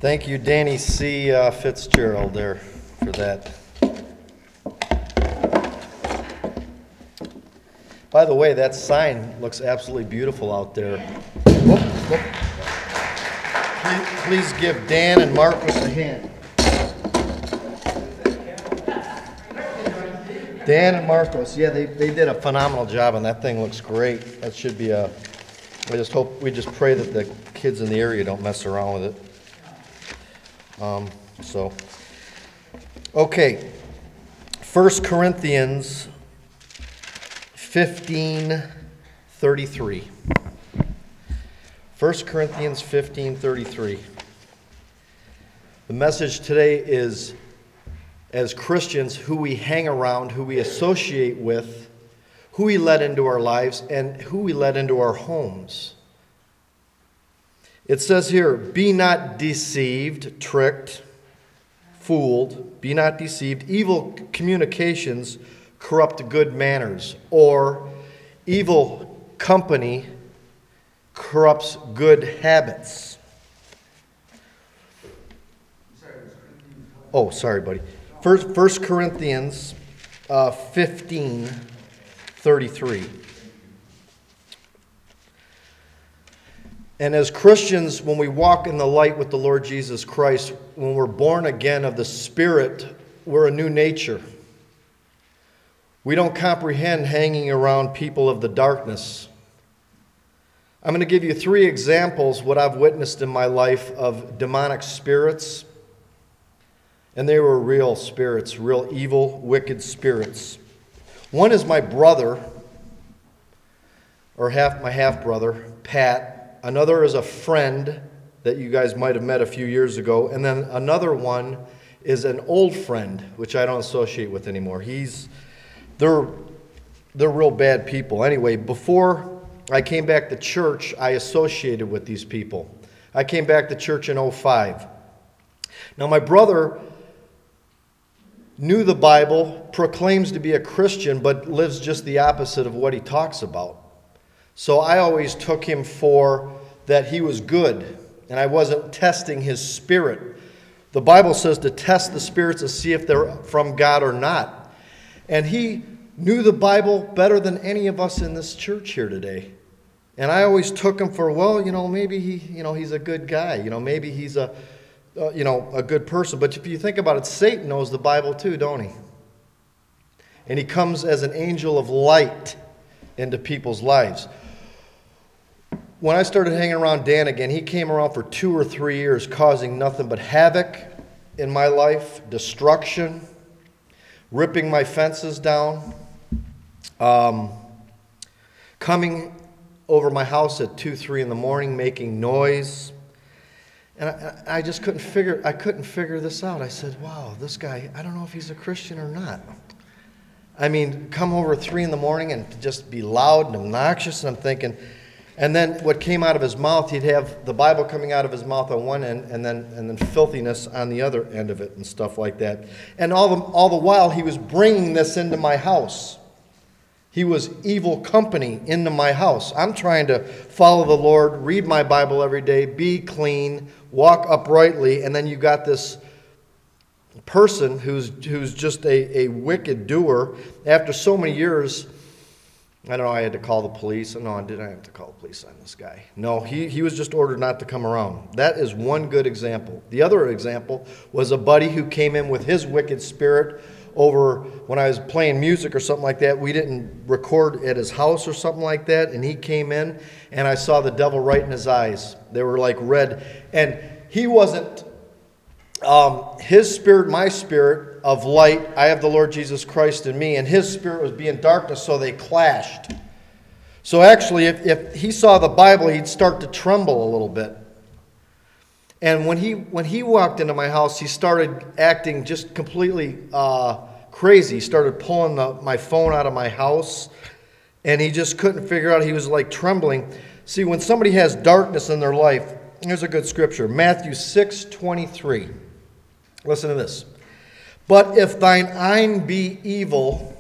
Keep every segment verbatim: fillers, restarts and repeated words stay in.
Thank you, Danny C. Uh, Fitzgerald, there for that. By the way, that sign looks absolutely beautiful out there. Whoop, whoop. Please, please give Dan and Marcus a hand. Dan and Marcos, yeah, they, they did a phenomenal job, and that thing looks great. That should be a, I just hope, we just pray that the kids in the area don't mess around with it. Um, so, okay, First Corinthians fifteen thirty-three. First Corinthians fifteen thirty-three. The message today is, as Christians, who we hang around, who we associate with, who we let into our lives, and who we let into our homes. It says here, be not deceived, tricked, fooled, be not deceived. Evil communications corrupt good manners, or evil company corrupts good habits. Oh, sorry, buddy. First, First Corinthians uh, fifteen thirty-three. And as Christians, when we walk in the light with the Lord Jesus Christ, when we're born again of the Spirit, we're a new nature. We don't comprehend hanging around people of the darkness. I'm going to give you three examples, what I've witnessed in my life, of demonic spirits. And they were real spirits, real evil, wicked spirits. One is my brother, or half my half-brother, Pat. Another is a friend that you guys might have met a few years ago. And then another one is an old friend, which I don't associate with anymore. He's, they're, they're real bad people. Anyway, before I came back to church, I associated with these people. I came back to church in oh five. Now, my brother knew the Bible, proclaims to be a Christian, but lives just the opposite of what he talks about. So I always took him for that he was good, and I wasn't testing his spirit. The Bible says to test the spirits to see if they're from God or not. And he knew the Bible better than any of us in this church here today. And I always took him for, well, you know, maybe he, you know, he's a good guy. You know, maybe he's a, uh, you know, a good person. But if you think about it, Satan knows the Bible too, don't he? And he comes as an angel of light into people's lives. When I started hanging around Dan again, he came around for two or three years causing nothing but havoc in my life, destruction, ripping my fences down, um, coming over my house at two, three in the morning, making noise. And I, I just couldn't figure, I couldn't figure this out. I said, wow, this guy, I don't know if he's a Christian or not. I mean, come over at three in the morning and just be loud and obnoxious, and I'm thinking. And then what came out of his mouth, he'd have the Bible coming out of his mouth on one end, and then and then filthiness on the other end of it, and stuff like that. And all the all the while, he was bringing this into my house. He was evil company into my house. I'm trying to follow the Lord, read my Bible every day, be clean, walk uprightly, and then you got this person who's who's just a, a wicked doer. After so many years, I don't know, I had to call the police. No, I didn't have to call the police on this guy. No, he, he was just ordered not to come around. That is one good example. The other example was a buddy who came in with his wicked spirit over when I was playing music or something like that. We didn't record at his house or something like that, and he came in, and I saw the devil right in his eyes. They were like red. And he wasn't, um, his spirit, my spirit, of light, I have the Lord Jesus Christ in me, and his spirit was being darkness, so they clashed. So actually, if, if he saw the Bible, he'd start to tremble a little bit. And when he when he walked into my house, he started acting just completely uh, crazy. He started pulling the, my phone out of my house, and he just couldn't figure out. He was like trembling. See, when somebody has darkness in their life, here's a good scripture, Matthew six twenty-three. Listen to this. But if thine eye be evil,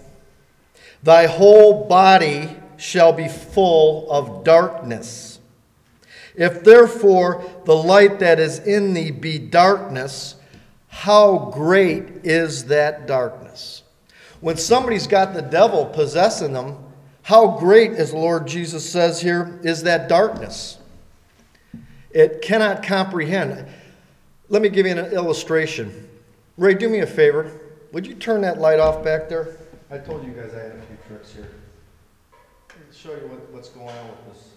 thy whole body shall be full of darkness. If therefore the light that is in thee be darkness, how great is that darkness? When somebody's got the devil possessing them, how great, as the Lord Jesus says here, is that darkness? It cannot comprehend. Let me give you an illustration. Ray, do me a favor. Would you turn that light off back there? I told you guys I had a few tricks here. Let me show you what, what's going on with this.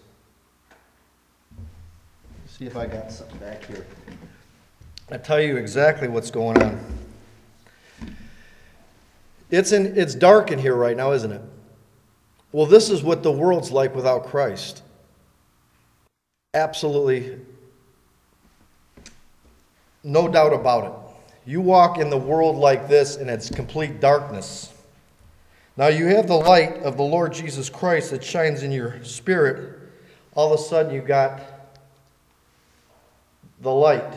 See if I got something back here. I'll tell you exactly what's going on. It's in, it's dark in here right now, isn't it? Well, this is what the world's like without Christ. Absolutely no doubt about it. You walk in the world like this and it's complete darkness. Now you have the light of the Lord Jesus Christ that shines in your spirit. All of a sudden you got the light.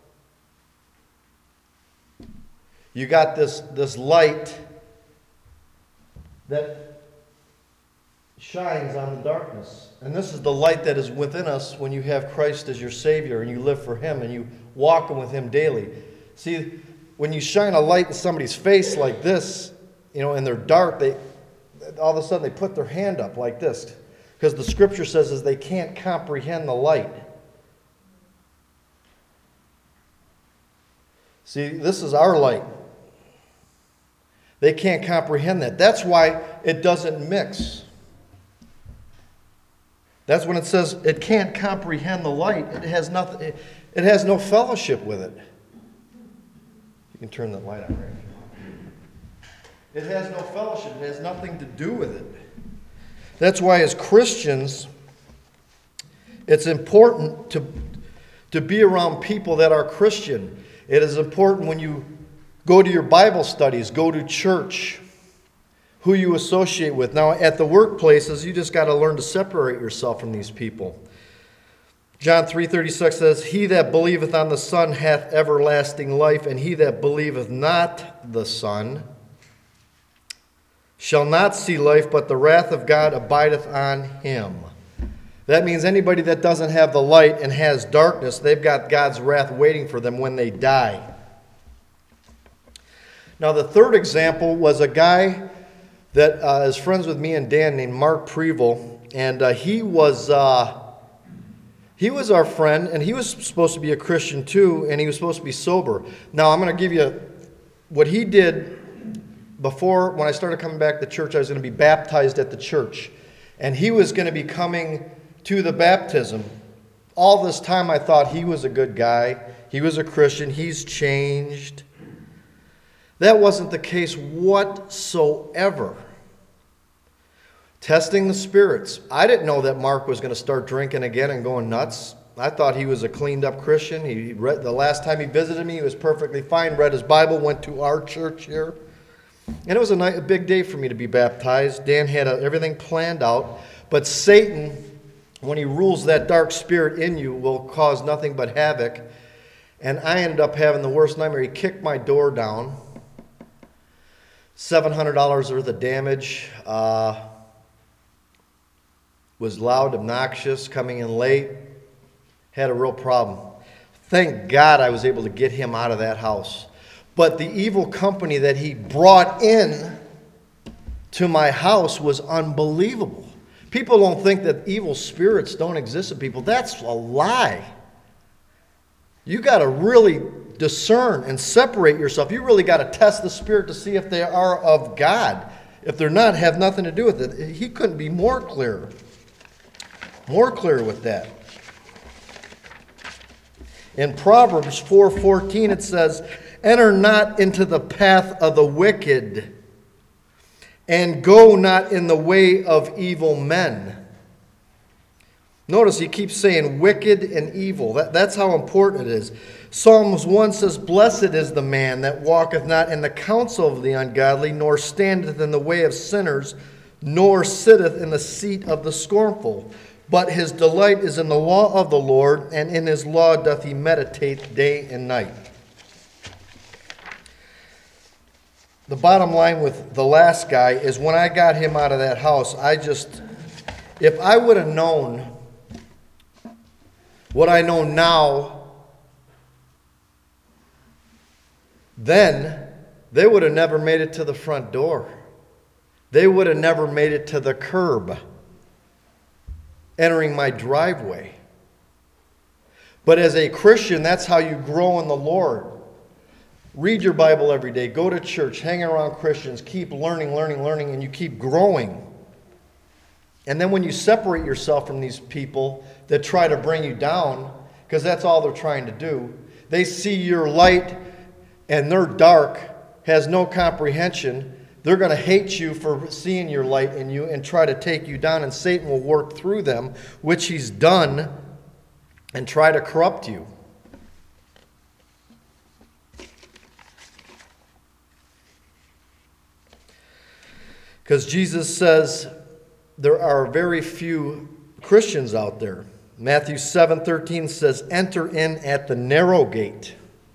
You got this, this light that shines on the darkness. And this is the light that is within us when you have Christ as your Savior and you live for Him and you walk with Him daily. See, when you shine a light in somebody's face like this, you know, and they're dark, they all of a sudden they put their hand up like this. Because the Scripture says is they can't comprehend the light. See, this is our light. They can't comprehend that. That's why it doesn't mix. That's when it says it can't comprehend the light. It has nothing. It, it has no fellowship with it. You can turn that light on right now. It has no fellowship. It has nothing to do with it. That's why as Christians, it's important to, to be around people that are Christian. It is important when you go to your Bible studies, go to church, who you associate with. Now, at the workplaces, you just got to learn to separate yourself from these people. John three thirty-six says, He that believeth on the Son hath everlasting life, and he that believeth not the Son shall not see life, but the wrath of God abideth on him. That means anybody that doesn't have the light and has darkness, they've got God's wrath waiting for them when they die. Now, the third example was a guy that uh, is friends with me and Dan named Mark Preval, and uh, he was uh, he was our friend, and he was supposed to be a Christian too, and he was supposed to be sober. Now, I'm going to give you what he did before. When I started coming back to church, I was going to be baptized at the church, and he was going to be coming to the baptism. All this time, I thought he was a good guy. He was a Christian. He's changed. That wasn't the case whatsoever. Testing the spirits. I didn't know that Mark was going to start drinking again and going nuts. I thought he was a cleaned up Christian. He read, the last time he visited me, he was perfectly fine, read his Bible, went to our church here. And it was a, night, a big day for me to be baptized. Dan had a, everything planned out. But Satan, when he rules that dark spirit in you, will cause nothing but havoc. And I ended up having the worst nightmare. He kicked my door down. seven hundred dollars worth of damage. Uh, was loud, obnoxious, coming in late. Had a real problem. Thank God I was able to get him out of that house. But the evil company that he brought in to my house was unbelievable. People don't think that evil spirits don't exist in people. That's a lie. You got to really discern and separate yourself. You really got to test the spirit to see if they are of God. If they're not, have nothing to do with it. He couldn't be more clear. More clear with that. In Proverbs four fourteen it says, Enter not into the path of the wicked, and go not in the way of evil men. Notice he keeps saying wicked and evil. That, that's how important it is. Psalms one says, Blessed is the man that walketh not in the counsel of the ungodly, nor standeth in the way of sinners, nor sitteth in the seat of the scornful. But his delight is in the law of the Lord, and in his law doth he meditate day and night. The bottom line with the last guy is when I got him out of that house, I just, if I would have known what I know now, then they would have never made it to the front door. They would have never made it to the curb, entering my driveway. But as a Christian, that's how you grow in the Lord. Read your Bible every day. Go to church. Hang around Christians. Keep learning, learning, learning, and you keep growing. And then when you separate yourself from these people that try to bring you down, because that's all they're trying to do, they see your light and they're dark, has no comprehension. They're going to hate you for seeing your light in you and try to take you down, and Satan will work through them, which he's done, and try to corrupt you. Because Jesus says there are very few Christians out there. Matthew seven thirteen says, "Enter in at the narrow gate.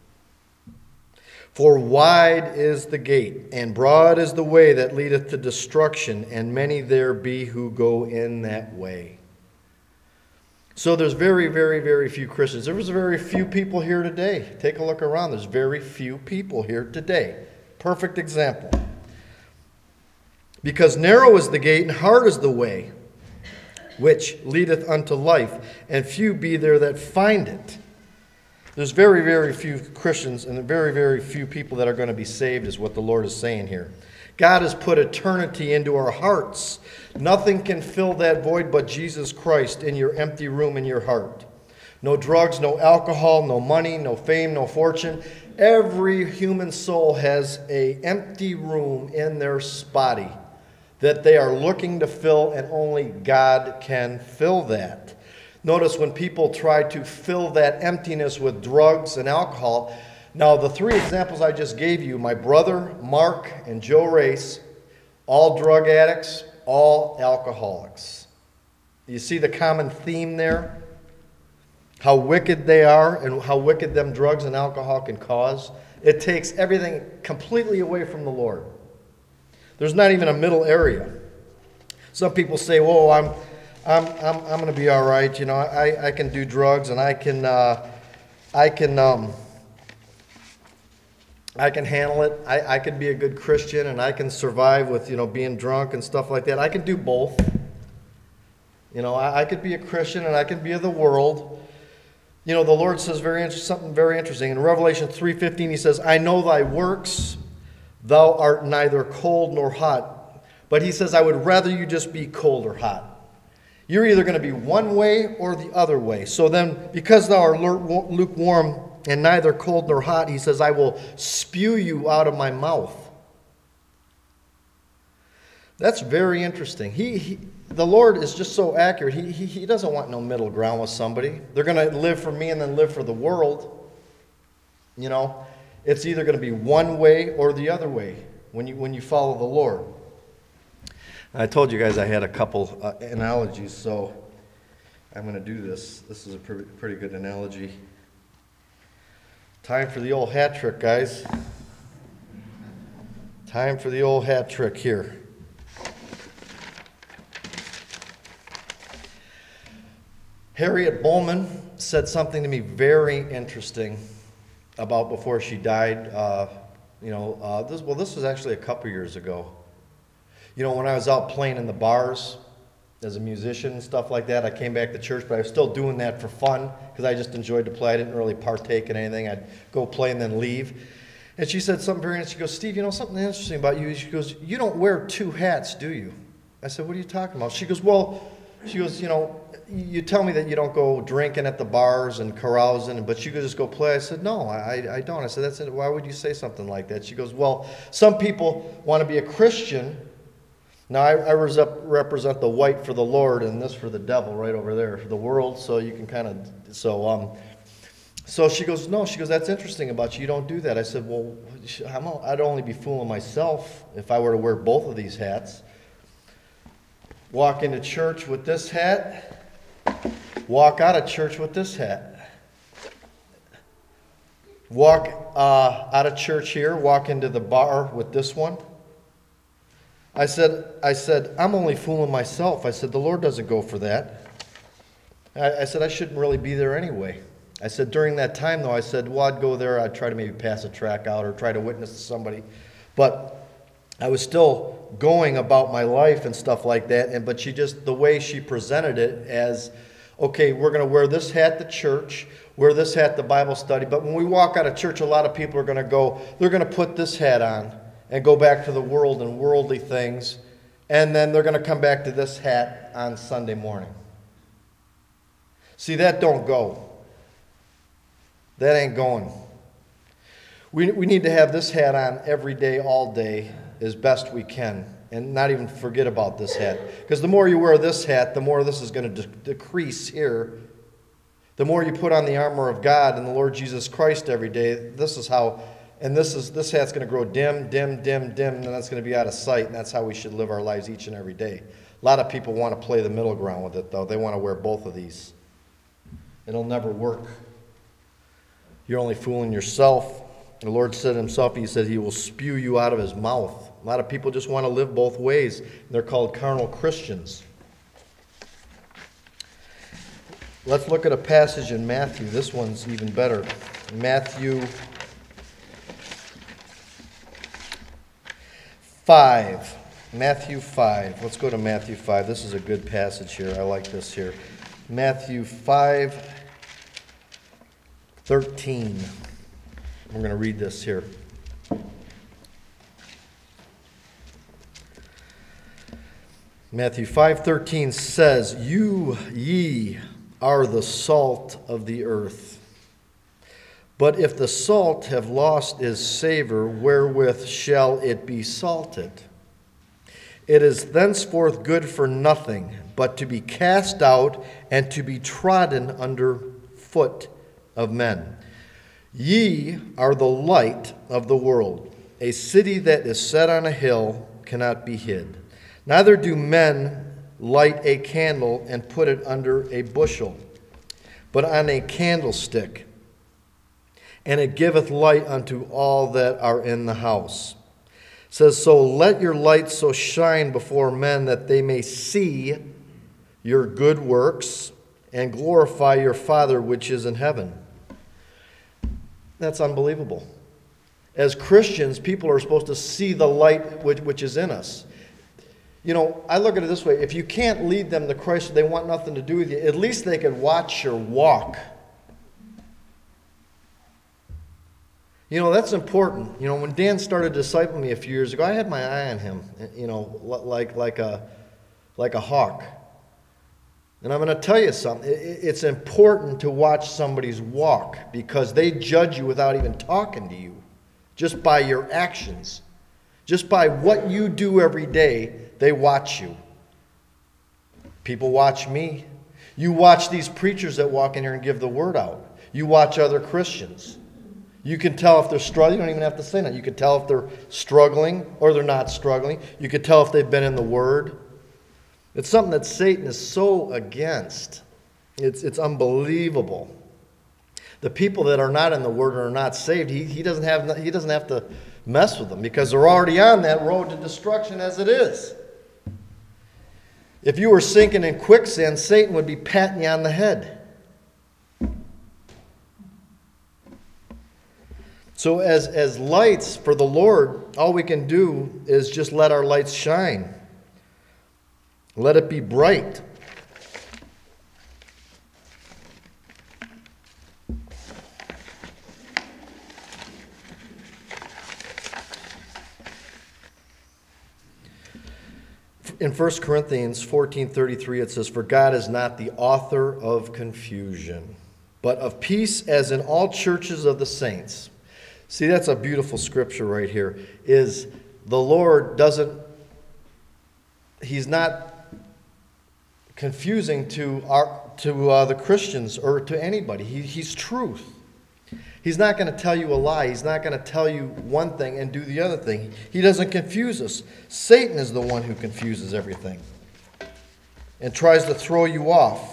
For wide is the gate, and broad is the way that leadeth to destruction, and many there be who go in that way." So there's very, very, very few Christians. There's very few people here today. Take a look around. There's very few people here today. Perfect example. Because narrow is the gate, and hard is the way, which leadeth unto life, and few be there that find it. There's very, very few Christians and very, very few people that are going to be saved, is what the Lord is saying here. God has put eternity into our hearts. Nothing can fill that void but Jesus Christ in your empty room in your heart. No drugs, no alcohol, no money, no fame, no fortune. Every human soul has an empty room in their body that they are looking to fill, and only God can fill that. Notice when people try to fill that emptiness with drugs and alcohol. Now, the three examples I just gave you, my brother, Mark, and Joe Race, all drug addicts, all alcoholics. You see the common theme there? How wicked they are and how wicked them drugs and alcohol can cause. It takes everything completely away from the Lord. There's not even a middle area. Some people say, "Whoa, I'm, I'm, I'm, I'm going to be all right. You know, I, I can do drugs and I can, uh, I can, um, I can handle it. I, I can be a good Christian and I can survive with, you know, being drunk and stuff like that. I can do both. You know, I, I could be a Christian and I can be of the world." You know, the Lord says very something very interesting in Revelation three fifteen. He says, "I know thy works. Thou art neither cold nor hot." But he says, "I would rather you just be cold or hot." You're either going to be one way or the other way. So then, because thou art lukewarm and neither cold nor hot, he says, "I will spew you out of my mouth." That's very interesting. He, he the Lord is just so accurate. He, he, he doesn't want no middle ground with somebody. They're going to live for me and then live for the world. You know, it's either going to be one way or the other way when you when you follow the Lord. I told you guys I had a couple uh, analogies, so I'm going to do this. This is a pretty, pretty good analogy. Time for the old hat trick, guys. Time for the old hat trick here. Harriet Bowman said something to me very interesting about before she died. Uh, you know, uh, this, well, this was actually a couple years ago. You know, when I was out playing in the bars as a musician and stuff like that, I came back to church, but I was still doing that for fun because I just enjoyed to play. I didn't really partake in anything. I'd go play and then leave. And she said something very interesting. She goes, "Steve, you know something interesting about you?" She goes, "You don't wear two hats, do you?" I said, "What are you talking about?" She goes, "Well," she goes, "you know, you tell me that you don't go drinking at the bars and carousing, but you could just go play." I said, "No, I, I don't." I said, "That's it. Why would you say something like that?" She goes, "Well, some people want to be a Christian. Now, I, I represent the white for the Lord and this for the devil right over there, the world, so you can kind of, so, um, so she goes, "No," she goes, "That's interesting about you. You don't do that." I said, "Well, I'm, I'd only be fooling myself if I were to wear both of these hats. Walk into church with this hat, walk out of church with this hat. Walk uh, out of church here, walk into the bar with this one." I said, I said, "I'm only fooling myself." I said, "The Lord doesn't go for that." I, I said, I shouldn't really be there anyway. I said, during that time, though, I said, well, I'd go there. I'd try to maybe pass a tract out or try to witness to somebody. But I was still going about my life and stuff like that. And but she just, the way she presented it as, okay, we're going to wear this hat to church, wear this hat to Bible study. But when we walk out of church, a lot of people are going to go, they're going to put this hat on and go back to the world and worldly things. And then they're going to come back to this hat on Sunday morning. See, that don't go. That ain't going. We, we need to have this hat on every day, all day, as best we can, and not even forget about this hat. Because the more you wear this hat, the more this is going to de- decrease here. The more you put on the armor of God and the Lord Jesus Christ every day, this is how, and this is this hat's going to grow dim, dim, dim, dim, and then that's going to be out of sight, and that's how we should live our lives each and every day. A lot of people want to play the middle ground with it, though. They want to wear both of these. It'll never work. You're only fooling yourself. The Lord said himself, he said he will spew you out of his mouth. A lot of people just want to live both ways. They're called carnal Christians. Let's look at a passage in Matthew. This one's even better. Matthew five. Matthew five. Let's go to Matthew five. This is a good passage here. I like this here. Matthew five thirteen. We're going to read this here. Matthew five thirteen says, "You ye are the salt of the earth. But if the salt have lost its savor, wherewith shall it be salted? It is thenceforth good for nothing, but to be cast out and to be trodden under foot of men. Ye are the light of the world. A city that is set on a hill cannot be hid. Neither do men light a candle and put it under a bushel, but on a candlestick, and it giveth light unto all that are in the house. It says, so let your light so shine before men that they may see your good works and glorify your Father which is in heaven." That's unbelievable. As Christians, people are supposed to see the light which, which is in us. You know, I look at it this way. If you can't lead them to Christ, they want nothing to do with you, at least they could watch your walk. You know, that's important. You know, when Dan started discipling me a few years ago, I had my eye on him, you know, like, like, a, like a hawk. And I'm going to tell you something. It's important to watch somebody's walk because they judge you without even talking to you, just by your actions. Just by what you do every day, they watch you. People watch me. You watch these preachers that walk in here and give the word out. You watch other Christians. You can tell if they're struggling. You don't even have to say that. You can tell if they're struggling or they're not struggling. You can tell if they've been in the Word. It's something that Satan is so against. It's, it's unbelievable. The people that are not in the Word or are not saved, he, he, doesn't have, he doesn't have to mess with them because they're already on that road to destruction as it is. If you were sinking in quicksand, Satan would be patting you on the head. So as, as lights for the Lord, all we can do is just let our lights shine. Let it be bright. In First Corinthians fourteen thirty-three, it says, "For God is not the author of confusion, but of peace, as in all churches of the saints." See, that's a beautiful scripture right here. Is the Lord doesn't, he's not confusing to our to uh, the Christians or to anybody. He, he's truth. He's not going to tell you a lie. He's not going to tell you one thing and do the other thing. He doesn't confuse us. Satan is the one who confuses everything and tries to throw you off.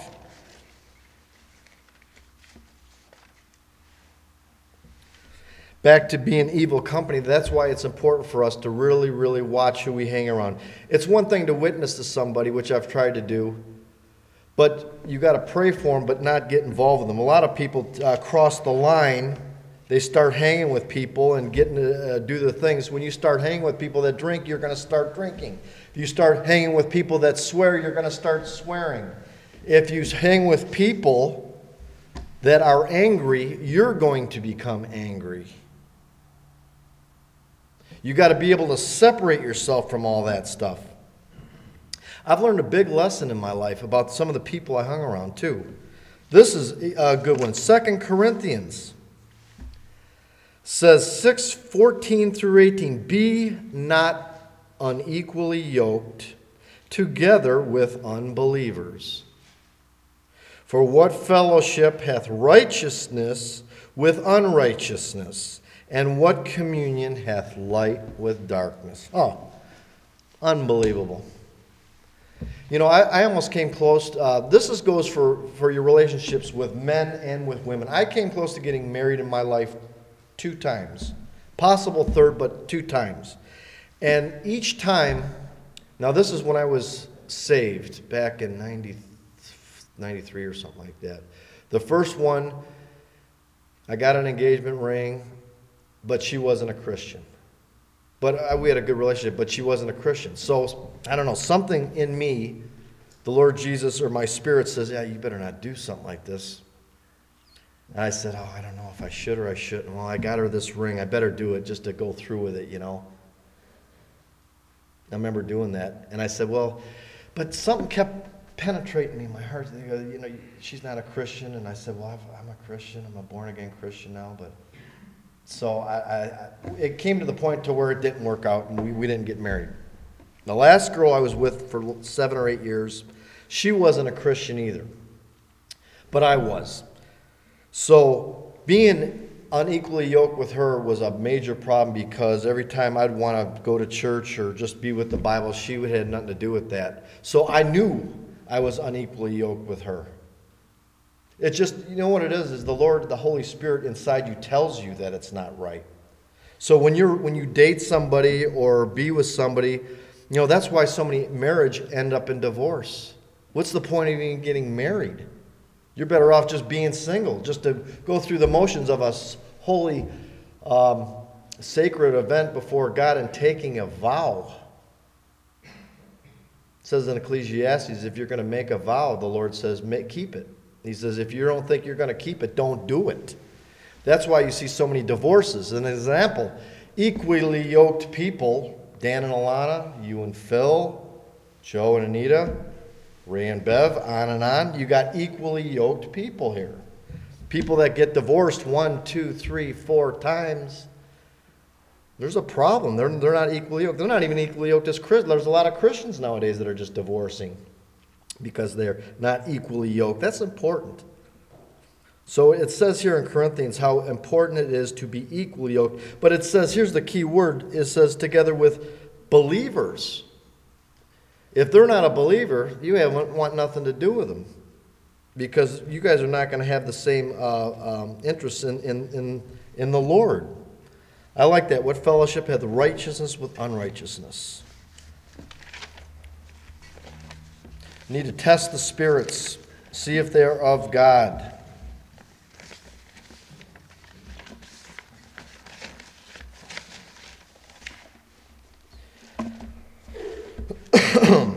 Back to being evil company, that's why it's important for us to really, really watch who we hang around. It's one thing to witness to somebody, which I've tried to do, But you got to pray for them, but not get involved with them. A lot of people uh, cross the line. They start hanging with people and getting to uh, do the things. When you start hanging with people that drink, you're going to start drinking. If you start hanging with people that swear, you're going to start swearing. If you hang with people that are angry, you're going to become angry. You got to be able to separate yourself from all that stuff. I've learned a big lesson in my life about some of the people I hung around too. This is a good one. Second Corinthians says six fourteen through eighteen, be not unequally yoked together with unbelievers. For what fellowship hath righteousness with unrighteousness? And what communion hath light with darkness? Oh, unbelievable. You know, I, I almost came close. Uh, this is, goes for, for your relationships with men and with women. I came close to getting married in my life two times. Possible third, but two times. And each time, now this is when I was saved back in ninety, ninety-three or something like that. The first one, I got an engagement ring, but she wasn't a Christian. But we had a good relationship, but she wasn't a Christian. So, I don't know, something in me, the Lord Jesus or my spirit says, yeah, you better not do something like this. And I said, oh, I don't know if I should or I shouldn't. Well, I got her this ring. I better do it just to go through with it, you know. I remember doing that. And I said, well, but something kept penetrating me in my heart. They go, you know, she's not a Christian. And I said, well, I'm a Christian. I'm a born-again Christian now, but... So I, I, it came to the point to where it didn't work out, and we, we didn't get married. The last girl I was with for seven or eight years, she wasn't a Christian either, but I was. So being unequally yoked with her was a major problem because every time I'd want to go to church or just be with the Bible, she had nothing to do with that. So I knew I was unequally yoked with her. It's just, you know what it is, is the Lord, the Holy Spirit inside you tells you that it's not right. So when you're when you date somebody or be with somebody, you know, that's why so many marriage end up in divorce. What's the point of even getting married? You're better off just being single, just to go through the motions of a holy, um, sacred event before God and taking a vow. It says in Ecclesiastes, if you're going to make a vow, the Lord says, make, keep it. He says, if you don't think you're going to keep it, don't do it. That's why you see so many divorces. An example, equally yoked people, Dan and Alana, you and Phil, Joe and Anita, Ray and Bev, on and on. You got equally yoked people here. People that get divorced one, two, three, four times. There's a problem. They're, they're not equally yoked. They're not even equally yoked as Christians. There's a lot of Christians nowadays that are just divorcing because they're not equally yoked. That's important. So it says here in Corinthians how important it is to be equally yoked. But it says, here's the key word, it says together with believers. If they're not a believer, you haven't want nothing to do with them. Because you guys are not going to have the same uh, um, interest in, in, in, in the Lord. I like that. What fellowship hath righteousness with unrighteousness? You need to test the spirits, see if they are of God. It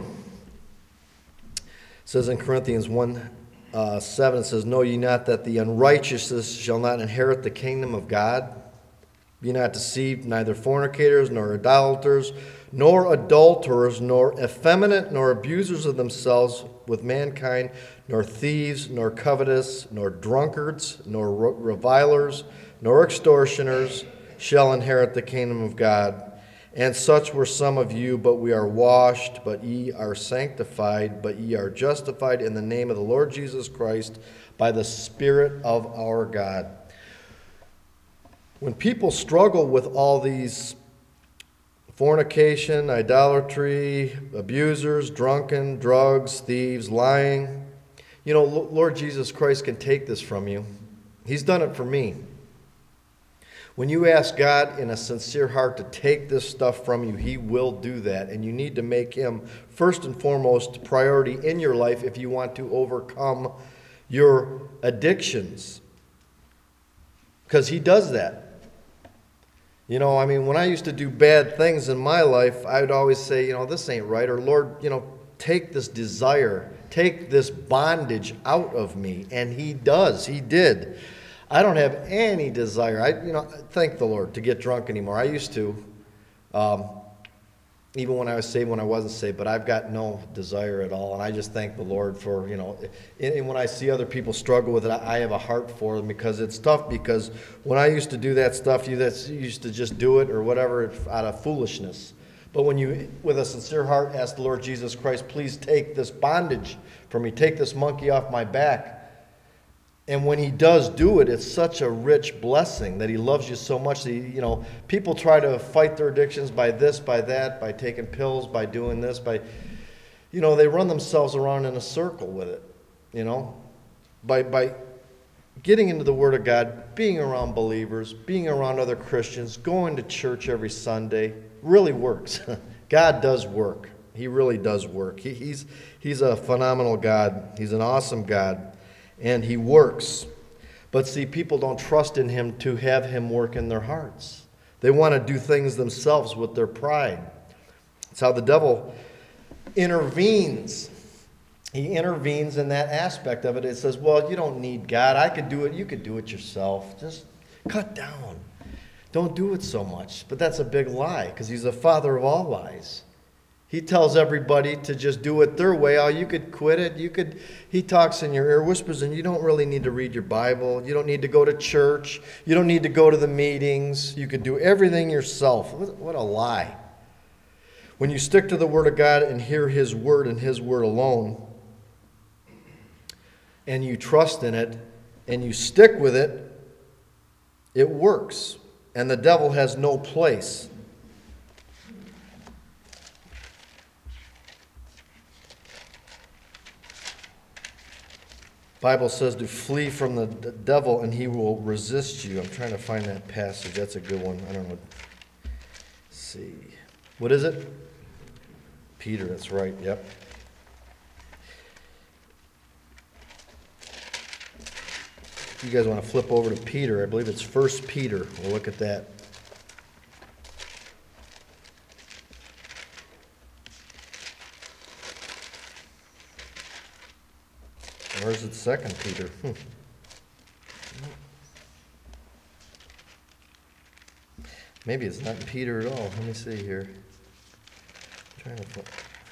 says in Corinthians one, uh, seven, it says, know ye not that the unrighteous shall not inherit the kingdom of God? Be not deceived, neither fornicators, nor idolaters, nor adulterers, nor effeminate, nor abusers of themselves with mankind, nor thieves, nor covetous, nor drunkards, nor revilers, nor extortioners shall inherit the kingdom of God. And such were some of you, but we are washed, but ye are sanctified, but ye are justified in the name of the Lord Jesus Christ by the Spirit of our God. When people struggle with all these fornication, idolatry, abusers, drunken, drugs, thieves, lying, you know, Lord Jesus Christ can take this from you. He's done it for me. When you ask God in a sincere heart to take this stuff from you, He will do that. And you need to make Him first and foremost priority in your life if you want to overcome your addictions. Because He does that. You know, I mean, when I used to do bad things in my life, I would always say, you know, this ain't right. Or, Lord, you know, take this desire, take this bondage out of me. And He does. He did. I don't have any desire. I, you know, thank the Lord to get drunk anymore. I used to, um, even when I was saved, when I wasn't saved. But I've got no desire at all, and I just thank the Lord for, you know. And when I see other people struggle with it, I have a heart for them because it's tough. Because when I used to do that stuff, you that used to just do it or whatever out of foolishness. But when you, with a sincere heart, ask the Lord Jesus Christ, please take this bondage from me, take this monkey off my back. And when He does do it, it's such a rich blessing that He loves you so much that, he, you know, people try to fight their addictions by this, by that, by taking pills, by doing this, by, you know, they run themselves around in a circle with it, you know. By, by getting into the Word of God, being around believers, being around other Christians, going to church every Sunday, really works. God does work. He really does work. He, he's, he's a phenomenal God. He's an awesome God. And He works. But see, people don't trust in Him to have Him work in their hearts. They want to do things themselves with their pride. That's how the devil intervenes. He intervenes in that aspect of it. It says, well, you don't need God. I could do it. You could do it yourself. Just cut down. Don't do it so much. But that's a big lie, because He's the father of all lies. He tells everybody to just do it their way. Oh, you could quit it. You could. He talks in your ear, whispers, and you don't really need to read your Bible. You don't need to go to church. You don't need to go to the meetings. You could do everything yourself. What a lie. When you stick to the Word of God and hear His Word and His Word alone, and you trust in it, and you stick with it, it works. And the devil has no place. Bible says to flee from the devil and he will resist you. I'm trying to find that passage. That's a good one. I don't know. Let's see. What is it? Peter, that's right. Yep. You guys want to flip over to Peter. I believe it's First Peter. We'll look at that. Or is it Second Peter? Hmm. Maybe it's not Peter at all. Let me see here. I'm trying to find.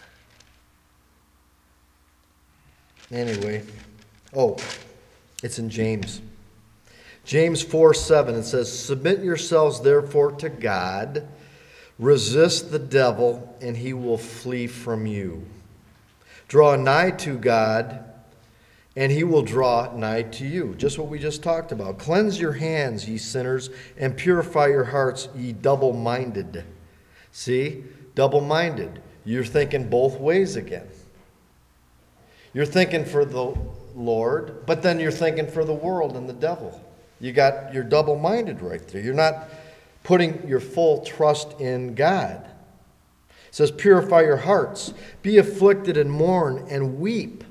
Anyway. Oh, it's in James. James four seven. It says, submit yourselves therefore to God. Resist the devil, and he will flee from you. Draw nigh to God, and he will draw nigh to you. Just what we just talked about. Cleanse your hands, ye sinners, and purify your hearts, ye double-minded. See? Double-minded. You're thinking both ways again. You're thinking for the Lord, but then you're thinking for the world and the devil. You got, you're double-minded right there. You're not putting your full trust in God. It says, purify your hearts. Be afflicted and mourn and weep.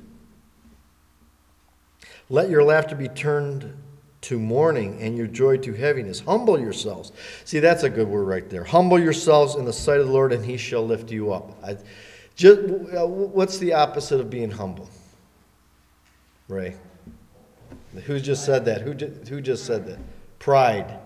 Let your laughter be turned to mourning and your joy to heaviness. Humble yourselves. See, that's a good word right there. Humble yourselves in the sight of the Lord, and he shall lift you up. I, just, what's the opposite of being humble? Ray? Who just said that? Who, who just said that? Pride.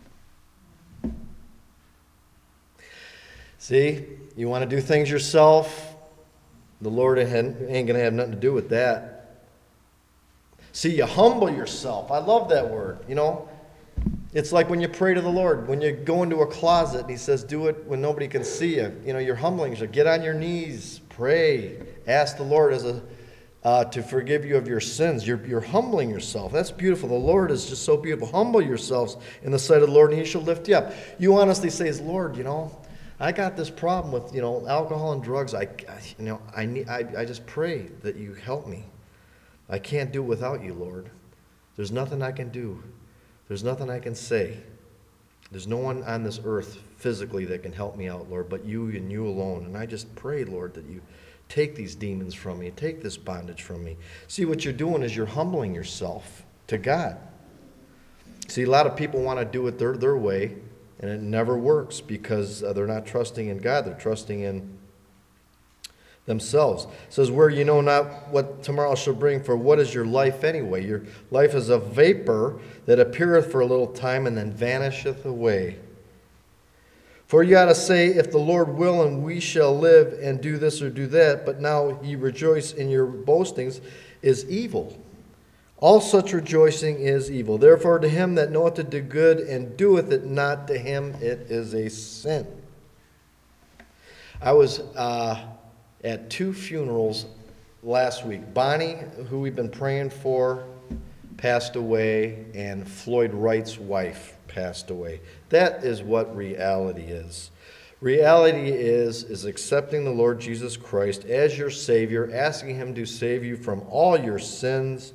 See, you want to do things yourself? The Lord ain't going to have nothing to do with that. See, you humble yourself. I love that word. You know, it's like when you pray to the Lord. When you go into a closet and he says, do it when nobody can see you. You know, you're humbling yourself. Get on your knees. Pray. Ask the Lord as a uh, to forgive you of your sins. You're, you're humbling yourself. That's beautiful. The Lord is just so beautiful. Humble yourselves in the sight of the Lord, and he shall lift you up. You honestly say, Lord, you know, I got this problem with, you know, alcohol and drugs. I, I you know, I need. I, I just pray that you help me. I can't do without you, Lord. There's nothing I can do. There's nothing I can say. There's no one on this earth physically that can help me out, Lord, but you and you alone. And I just pray, Lord, that you take these demons from me, take this bondage from me. See, what you're doing is you're humbling yourself to God. See, a lot of people want to do it their, their way, and it never works because uh, they're not trusting in God. They're trusting in themselves. It says, where you know not what tomorrow shall bring, for what is your life anyway? Your life is a vapor that appeareth for a little time and then vanisheth away. For you ought to say, if the Lord will, and we shall live and do this or do that, but now ye rejoice in your boastings, is evil. All such rejoicing is evil. Therefore to him that knoweth to do good and doeth it not, to him it is a sin. I was uh, at two funerals last week. Bonnie, who we've been praying for, passed away, and Floyd Wright's wife passed away. That is what reality is. Reality is, is accepting the Lord Jesus Christ as your Savior, asking him to save you from all your sins.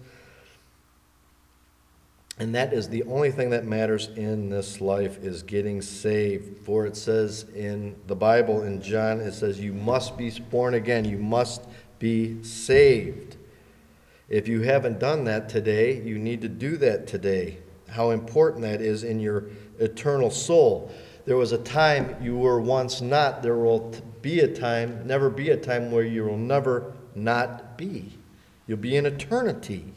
And that is the only thing that matters in this life, is getting saved. For it says in the Bible, in John, it says you must be born again. You must be saved. If you haven't done that today, you need to do that today. How important that is in your eternal soul. There was a time you were once not. There will be a time, never be a time where you will never not be. You'll be in eternity.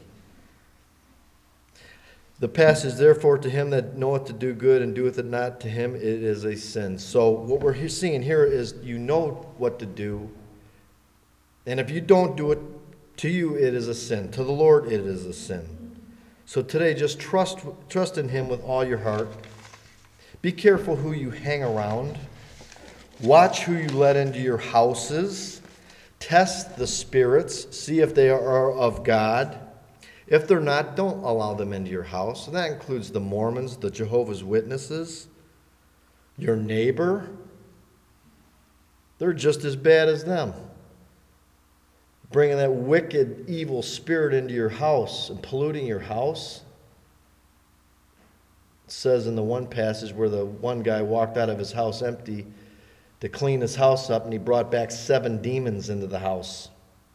The passage, therefore, to him that knoweth to do good and doeth it not, to him it is a sin. So what we're seeing here is you know what to do. And if you don't do it, to you it is a sin. To the Lord it is a sin. So today just trust, trust in him with all your heart. Be careful who you hang around. Watch who you let into your houses. Test the spirits. See if they are of God. If they're not, don't allow them into your house. And that includes the Mormons, the Jehovah's Witnesses, your neighbor. They're just as bad as them. Bringing that wicked, evil spirit into your house and polluting your house. It says in the one passage where the one guy walked out of his house empty to clean his house up, and he brought back seven demons into the house.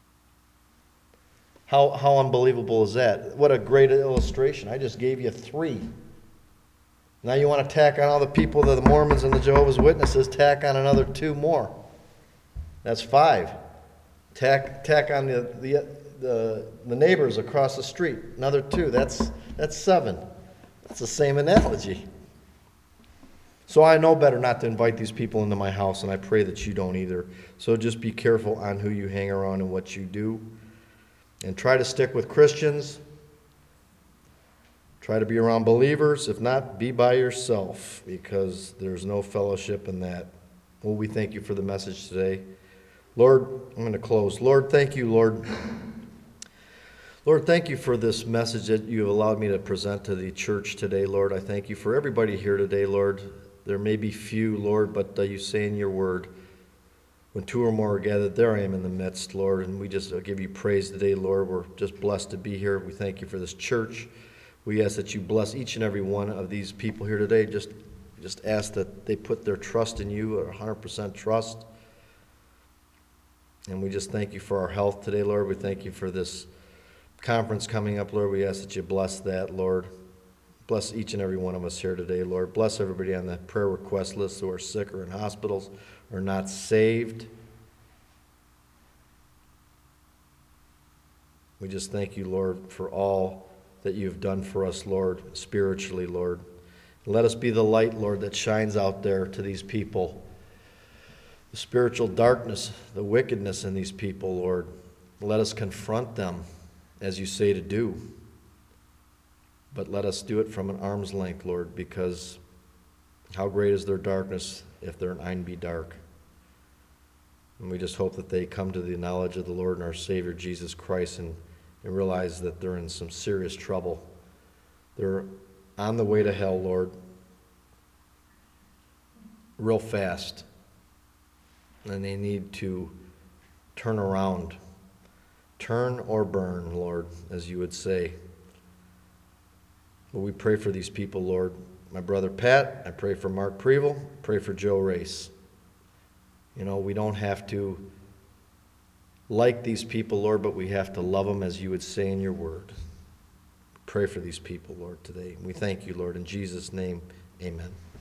How, how unbelievable is that? What a great illustration. I just gave you three. Now you want to tack on all the people, the Mormons and the Jehovah's Witnesses, tack on another two more. That's five. Tack, tack on the, the, the, the neighbors across the street, another two. That's, that's seven. That's the same analogy. So I know better not to invite these people into my house, and I pray that you don't either. So just be careful on who you hang around and what you do. And try to stick with Christians. Try to be around believers. If not, be by yourself, because there's no fellowship in that. Well, we thank you for the message today. Lord, I'm going to close. Lord, thank you, Lord. Lord, thank you for this message that you have allowed me to present to the church today, Lord. I thank you for everybody here today, Lord. There may be few, Lord, but uh, you say in your word, when two or more are gathered, there I am in the midst, Lord. And we just give you praise today, Lord. We're just blessed to be here. We thank you for this church. We ask that you bless each and every one of these people here today. Just, just ask that they put their trust in you, one hundred percent trust. And we just thank you for our health today, Lord. We thank you for this conference coming up, Lord. We ask that you bless that, Lord. Bless each and every one of us here today, Lord. Bless everybody on the prayer request list who are sick or in hospitals or not saved. We just thank you, Lord, for all that you've done for us, Lord, spiritually, Lord. Let us be the light, Lord, that shines out there to these people. The spiritual darkness, the wickedness in these people, Lord. Let us confront them as you say to do. But let us do it from an arm's length, Lord, because how great is their darkness if their mind be dark. And we just hope that they come to the knowledge of the Lord and our Savior, Jesus Christ, and, and realize that they're in some serious trouble. They're on the way to hell, Lord, real fast. And they need to turn around. Turn or burn, Lord, as you would say. But we pray for these people, Lord. my brother Pat. I pray for Mark Preble. Pray for Joe Race. You know, we don't have to like these people, Lord, but we have to love them as you would say in your word. Pray for these people, Lord, today. We thank you, Lord. In Jesus' name, amen.